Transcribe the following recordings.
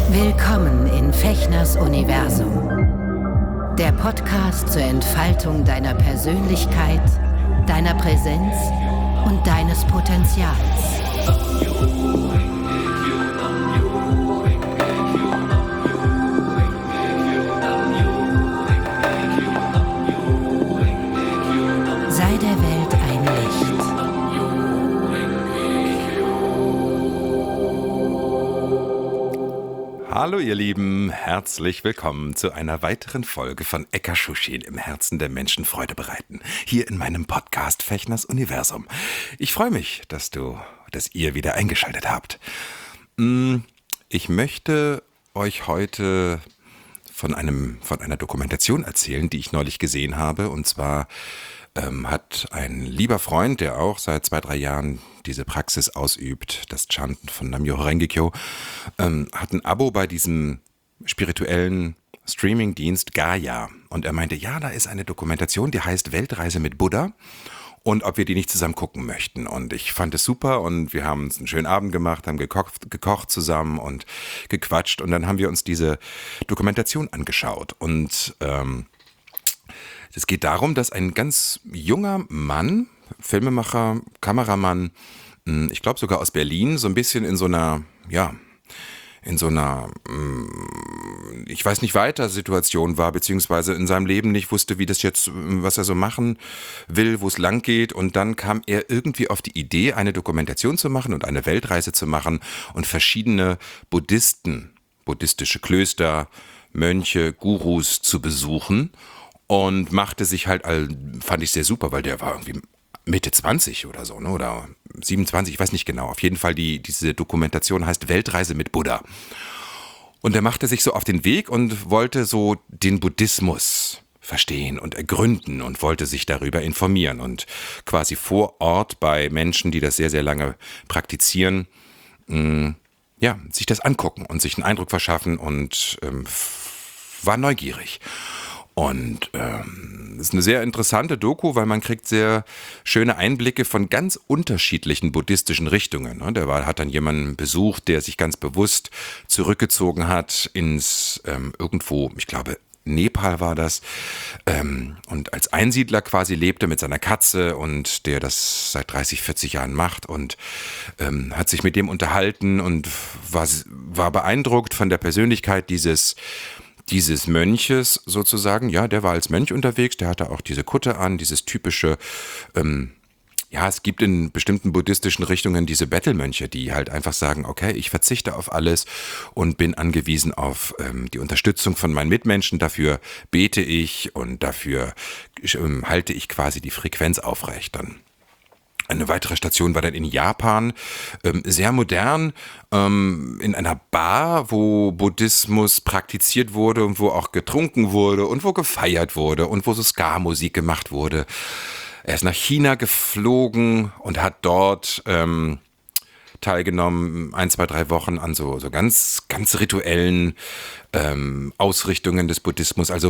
Willkommen in Fechners Universum. Der Podcast zur Entfaltung deiner Persönlichkeit, deiner Präsenz und deines Potenzials. Sei der Welt ein Licht. Hallo ihr Lieben, herzlich willkommen zu einer weiteren Folge von Ekaschushin im Herzen der Menschen Freude bereiten, hier in meinem Podcast Fechners Universum. Ich freue mich, dass ihr wieder eingeschaltet habt. Ich möchte euch heute von einer Dokumentation erzählen, die ich neulich gesehen habe, und zwar hat ein lieber Freund, der auch seit 2-3 Jahren diese Praxis ausübt, das Chanten von Nam-myoho Renge-kyo, hat ein Abo bei diesem spirituellen Streaming-Dienst Gaia. Und er meinte, ja, da ist eine Dokumentation, die heißt Weltreise mit Buddha, und ob wir die nicht zusammen gucken möchten. Und ich fand es super und wir haben uns einen schönen Abend gemacht, haben gekocht zusammen und gequatscht, und dann haben wir uns diese Dokumentation angeschaut. Und es geht darum, dass ein ganz junger Mann, Filmemacher, Kameramann, ich glaube sogar aus Berlin, so ein bisschen in so einer, ich weiß nicht weiter Situation war, beziehungsweise in seinem Leben nicht wusste, wie das jetzt, was er so machen will, wo es lang geht. Und dann kam er irgendwie auf die Idee, eine Dokumentation zu machen und eine Weltreise zu machen und verschiedene buddhistische Klöster, Mönche, Gurus zu besuchen. Und machte sich halt, fand ich sehr super, weil der war irgendwie Mitte 20 oder so, ne? Oder 27, ich weiß nicht genau. Auf jeden Fall, diese Dokumentation heißt Weltreise mit Buddha. Und er machte sich so auf den Weg und wollte so den Buddhismus verstehen und ergründen und wollte sich darüber informieren und quasi vor Ort bei Menschen, die das sehr, sehr lange praktizieren, sich das angucken und sich einen Eindruck verschaffen und war neugierig. Und es ist eine sehr interessante Doku, weil man kriegt sehr schöne Einblicke von ganz unterschiedlichen buddhistischen Richtungen. Hat dann jemanden besucht, der sich ganz bewusst zurückgezogen hat ins irgendwo, ich glaube Nepal war das, und als Einsiedler quasi lebte mit seiner Katze, und der das seit 30, 40 Jahren macht, und hat sich mit dem unterhalten und war beeindruckt von der Persönlichkeit dieses Mönches sozusagen. Ja, der war als Mönch unterwegs, der hatte auch diese Kutte an, dieses typische, es gibt in bestimmten buddhistischen Richtungen diese Bettelmönche, die halt einfach sagen, okay, ich verzichte auf alles und bin angewiesen auf die Unterstützung von meinen Mitmenschen, dafür bete ich und dafür halte ich quasi die Frequenz aufrecht dann. Eine weitere Station war dann in Japan, sehr modern, in einer Bar, wo Buddhismus praktiziert wurde und wo auch getrunken wurde und wo gefeiert wurde und wo so Ska-Musik gemacht wurde. Er ist nach China geflogen und hat dort teilgenommen, 1, 2, 3 Wochen an so ganz, ganz rituellen Ausrichtungen des Buddhismus. Also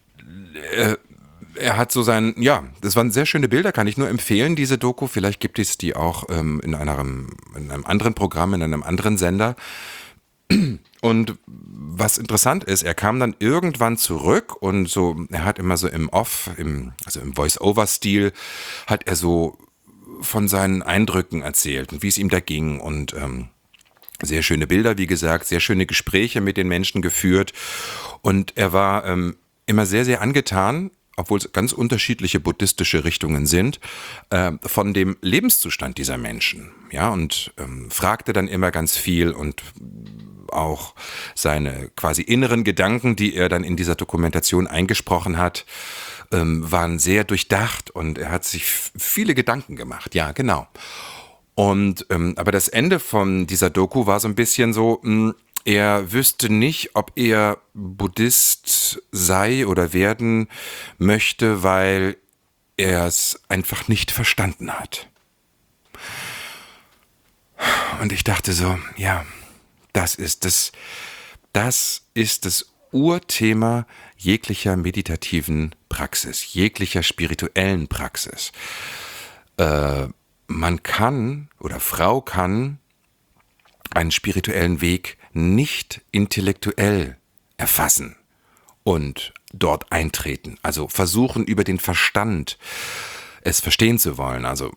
er hat so das waren sehr schöne Bilder, kann ich nur empfehlen, diese Doku. Vielleicht gibt es die auch in einem anderen Programm, in einem anderen Sender. Und was interessant ist, er kam dann irgendwann zurück und so, er hat immer so im Voice-Over-Stil, hat er so von seinen Eindrücken erzählt und wie es ihm da ging, und sehr schöne Bilder, wie gesagt, sehr schöne Gespräche mit den Menschen geführt, und er war immer sehr, sehr angetan, obwohl es ganz unterschiedliche buddhistische Richtungen sind, von dem Lebenszustand dieser Menschen. Ja, und fragte dann immer ganz viel, und auch seine quasi inneren Gedanken, die er dann in dieser Dokumentation eingesprochen hat, waren sehr durchdacht, und er hat sich viele Gedanken gemacht. Ja, genau. Und aber das Ende von dieser Doku war so ein bisschen so, er wüsste nicht, ob er Buddhist sei oder werden möchte, weil er es einfach nicht verstanden hat. Und ich dachte so, ja, das ist das Urthema jeglicher meditativen Praxis, jeglicher spirituellen Praxis. Man kann oder Frau kann einen spirituellen Weg nicht intellektuell erfassen und dort eintreten. Also versuchen über den Verstand es verstehen zu wollen. Also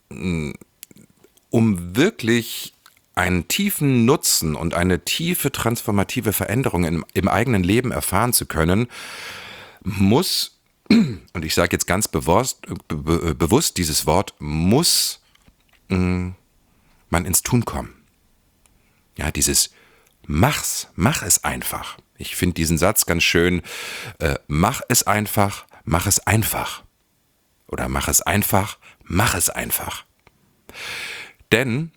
um wirklich einen tiefen Nutzen und eine tiefe transformative Veränderung im eigenen Leben erfahren zu können, muss, und ich sage jetzt ganz bewusst dieses Wort, muss man ins Tun kommen. Ja, dieses mach es einfach. Ich finde diesen Satz ganz schön, mach es einfach, mach es einfach. Oder mach es einfach, mach es einfach. Denn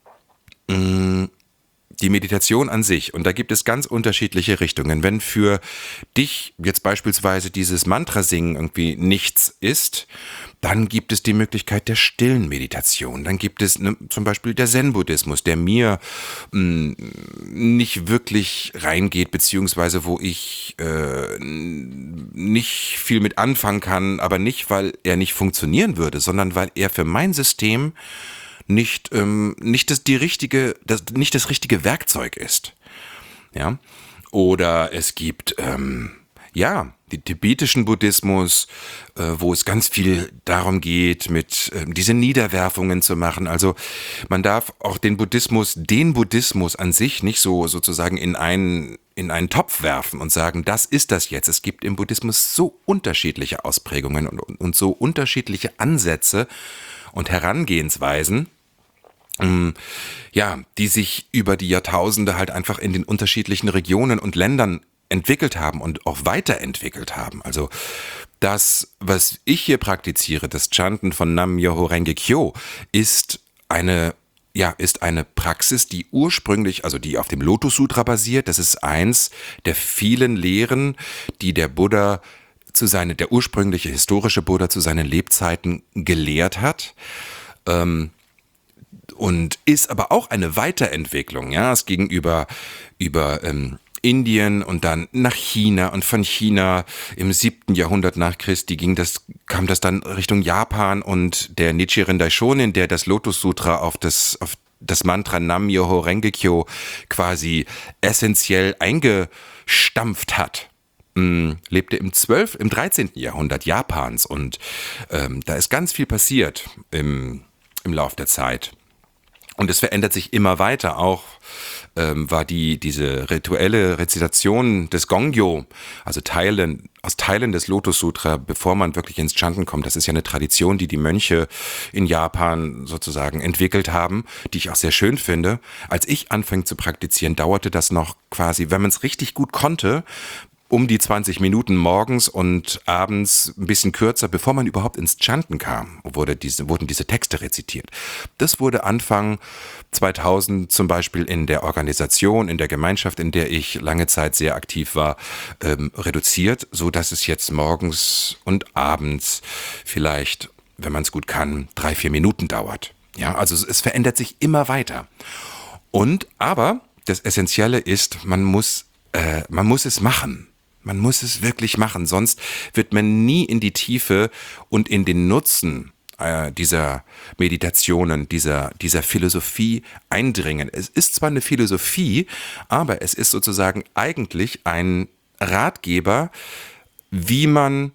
die Meditation an sich, und da gibt es ganz unterschiedliche Richtungen. Wenn für dich jetzt beispielsweise dieses Mantra-Singen irgendwie nichts ist, dann gibt es die Möglichkeit der stillen Meditation. Dann gibt es zum Beispiel der Zen-Buddhismus, der mir nicht wirklich reingeht, beziehungsweise wo ich nicht viel mit anfangen kann, aber nicht, weil er nicht funktionieren würde, sondern weil er für mein System nicht das richtige Werkzeug ist. Ja? Oder es gibt den tibetischen Buddhismus, wo es ganz viel darum geht, mit diese Niederwerfungen zu machen. Also man darf auch den Buddhismus an sich nicht so sozusagen in einen Topf werfen und sagen, das ist das jetzt. Es gibt im Buddhismus so unterschiedliche Ausprägungen und so unterschiedliche Ansätze und Herangehensweisen, die sich über die Jahrtausende halt einfach in den unterschiedlichen Regionen und Ländern entwickelt haben und auch weiterentwickelt haben. Also das, was ich hier praktiziere, das Chanten von Nam-Myoho Renge Kyo, ist eine Praxis, die ursprünglich, also die auf dem Lotus Sutra basiert. Das ist eins der vielen Lehren, die der ursprüngliche historische Buddha zu seinen Lebzeiten gelehrt hat. Und ist aber auch eine Weiterentwicklung, ja, es ging über Indien und dann nach China und von China im 7. Jahrhundert nach Christi kam das dann Richtung Japan und der Nichiren Daishonin, der das Lotus Sutra auf das Mantra Nam-Myoho Renge Kyo quasi essentiell eingestampft hat, lebte im 13. Jahrhundert Japans und da ist ganz viel passiert im Lauf der Zeit. Und es verändert sich immer weiter. Auch war diese rituelle Rezitation des Gongyo, also aus Teilen des Lotus Sutra, bevor man wirklich ins Chanten kommt. Das ist ja eine Tradition, die Mönche in Japan sozusagen entwickelt haben, die ich auch sehr schön finde. Als ich anfing zu praktizieren, dauerte das noch quasi, wenn man es richtig gut konnte, um die 20 Minuten morgens und abends ein bisschen kürzer, bevor man überhaupt ins Chanten kam, wurden diese Texte rezitiert. Das wurde Anfang 2000 zum Beispiel in der Organisation, in der Gemeinschaft, in der ich lange Zeit sehr aktiv war, reduziert, so dass es jetzt morgens und abends vielleicht, wenn man es gut kann, 3-4 Minuten dauert. Ja, also es verändert sich immer weiter. Aber das Essentielle ist, man muss es machen. Man muss es wirklich machen, sonst wird man nie in die Tiefe und in den Nutzen dieser Meditationen, dieser Philosophie eindringen. Es ist zwar eine Philosophie, aber es ist sozusagen eigentlich ein Ratgeber, wie man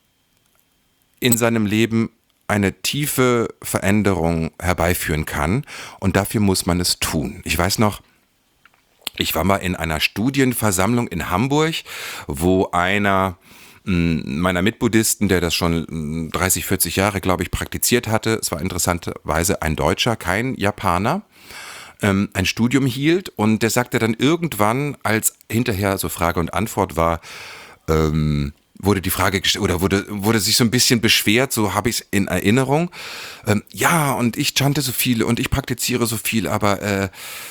in seinem Leben eine tiefe Veränderung herbeiführen kann, und dafür muss man es tun. Ich weiß noch, ich war mal in einer Studienversammlung in Hamburg, wo einer meiner Mitbuddhisten, der das schon 30, 40 Jahre, glaube ich, praktiziert hatte, es war interessanterweise ein Deutscher, kein Japaner, ein Studium hielt, und der sagte dann irgendwann, als hinterher so Frage und Antwort war, wurde die Frage gestellt, oder wurde sich so ein bisschen beschwert, so habe ich es in Erinnerung, und ich chante so viel und ich praktiziere so viel, aber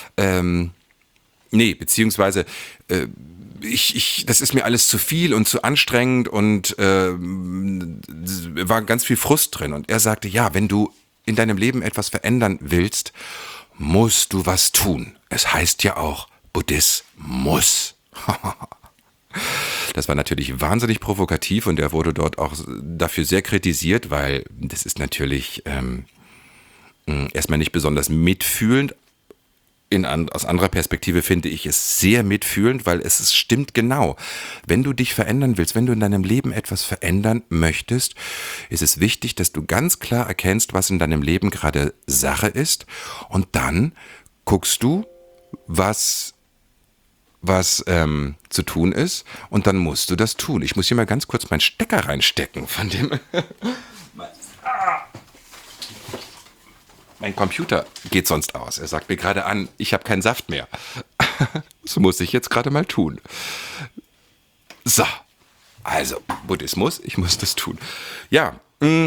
nee, beziehungsweise das ist mir alles zu viel und zu anstrengend, und war ganz viel Frust drin. Und er sagte, ja, wenn du in deinem Leben etwas verändern willst, musst du was tun. Es heißt ja auch, Buddhismus. Das war natürlich wahnsinnig provokativ, und er wurde dort auch dafür sehr kritisiert, weil das ist natürlich erstmal nicht besonders mitfühlend, aus anderer Perspektive finde ich es sehr mitfühlend, weil stimmt genau. Wenn du dich verändern willst, wenn du in deinem Leben etwas verändern möchtest, ist es wichtig, dass du ganz klar erkennst, was in deinem Leben gerade Sache ist, und dann guckst du, was zu tun ist, und dann musst du das tun. Ich muss hier mal ganz kurz meinen Stecker reinstecken von dem... Mein Computer geht sonst aus. Er sagt mir gerade an, ich habe keinen Saft mehr. Das muss ich jetzt gerade mal tun. So, also Buddhismus, ich muss das tun. Ja,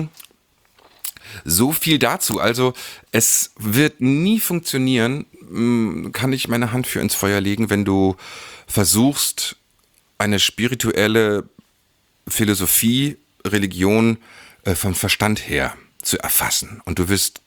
so viel dazu. Also es wird nie funktionieren, kann ich meine Hand für ins Feuer legen, wenn du versuchst, eine spirituelle Philosophie, Religion vom Verstand her zu erfassen. Und du wirst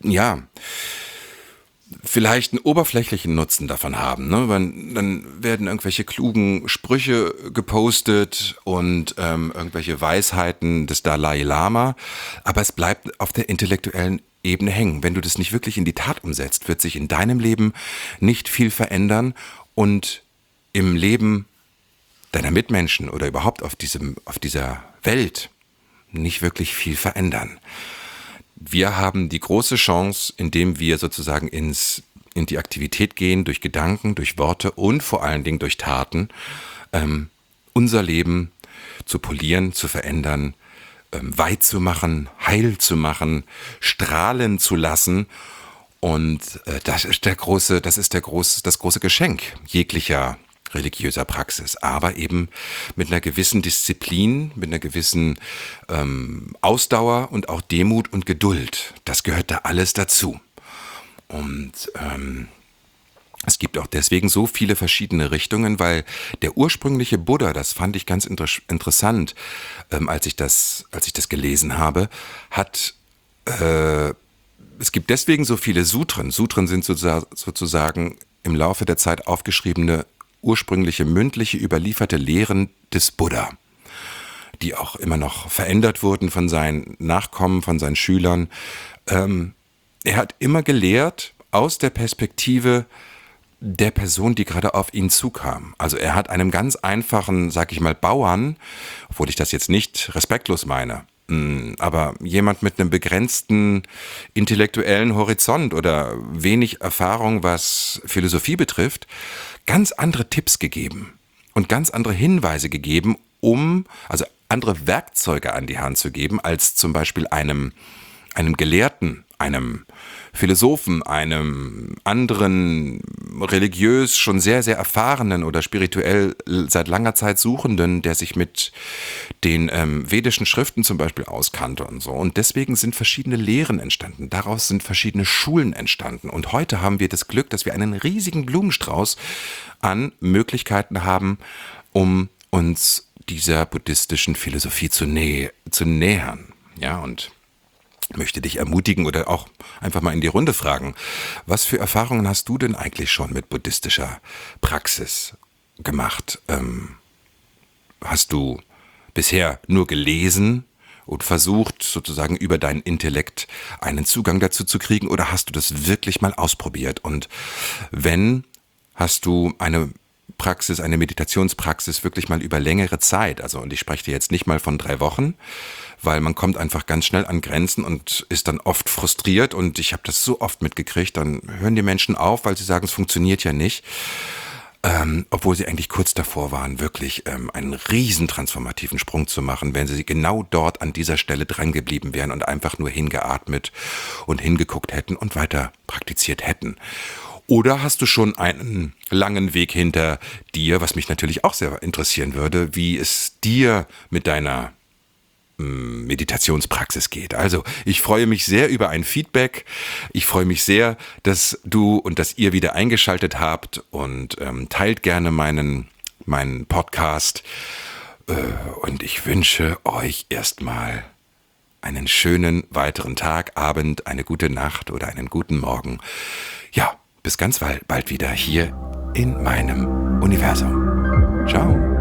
vielleicht einen oberflächlichen Nutzen davon haben. Ne? Dann werden irgendwelche klugen Sprüche gepostet und irgendwelche Weisheiten des Dalai Lama, aber es bleibt auf der intellektuellen Ebene hängen. Wenn du das nicht wirklich in die Tat umsetzt, wird sich in deinem Leben nicht viel verändern und im Leben deiner Mitmenschen oder überhaupt auf dieser Welt nicht wirklich viel verändern. Wir haben die große Chance, indem wir sozusagen in die Aktivität gehen, durch Gedanken, durch Worte und vor allen Dingen durch Taten, unser Leben zu polieren, zu verändern, weit zu machen, heil zu machen, strahlen zu lassen. Und das ist das große Geschenk jeglicher religiöser Praxis, aber eben mit einer gewissen Disziplin, mit einer gewissen Ausdauer und auch Demut und Geduld. Das gehört da alles dazu. Und es gibt auch deswegen so viele verschiedene Richtungen, weil der ursprüngliche Buddha, das fand ich ganz interessant, als ich das gelesen habe, es gibt deswegen so viele Sutren. Sutren sind sozusagen im Laufe der Zeit aufgeschriebene ursprüngliche mündliche überlieferte Lehren des Buddha, die auch immer noch verändert wurden von seinen Nachkommen, von seinen Schülern. Er hat immer gelehrt aus der Perspektive der Person, die gerade auf ihn zukam. Also er hat einem ganz einfachen, sag ich mal, Bauern, obwohl ich das jetzt nicht respektlos meine, aber jemand mit einem begrenzten intellektuellen Horizont oder wenig Erfahrung, was Philosophie betrifft, ganz andere Tipps gegeben und ganz andere Hinweise gegeben, also andere Werkzeuge an die Hand zu geben, als zum Beispiel einem Gelehrten, einem Philosophen, einem anderen religiös schon sehr, sehr erfahrenen oder spirituell seit langer Zeit Suchenden, der sich mit den vedischen Schriften zum Beispiel auskannte und so. Und deswegen sind verschiedene Lehren entstanden. Daraus sind verschiedene Schulen entstanden. Und heute haben wir das Glück, dass wir einen riesigen Blumenstrauß an Möglichkeiten haben, um uns dieser buddhistischen Philosophie zu nähern. Ja, und möchte dich ermutigen oder auch einfach mal in die Runde fragen, was für Erfahrungen hast du denn eigentlich schon mit buddhistischer Praxis gemacht? Hast du bisher nur gelesen und versucht, sozusagen über deinen Intellekt einen Zugang dazu zu kriegen, oder hast du das wirklich mal ausprobiert? Und wenn, hast du eine Meditationspraxis wirklich mal über längere Zeit, und ich spreche dir jetzt nicht mal von 3 Wochen, weil man kommt einfach ganz schnell an Grenzen und ist dann oft frustriert, und ich habe das so oft mitgekriegt, dann hören die Menschen auf, weil sie sagen, es funktioniert ja nicht, obwohl sie eigentlich kurz davor waren, wirklich einen riesen transformativen Sprung zu machen, wenn sie genau dort an dieser Stelle dran geblieben wären und einfach nur hingeatmet und hingeguckt hätten und weiter praktiziert hätten. Oder hast du schon einen langen Weg hinter dir, was mich natürlich auch sehr interessieren würde, wie es dir mit deiner Meditationspraxis geht. Also, ich freue mich sehr über ein Feedback. Ich freue mich sehr, dass du und dass ihr wieder eingeschaltet habt, und teilt gerne meinen Podcast. Und ich wünsche euch erstmal einen schönen weiteren Tag, Abend, eine gute Nacht oder einen guten Morgen. Ja, bis ganz bald wieder hier in meinem Universum. Ciao.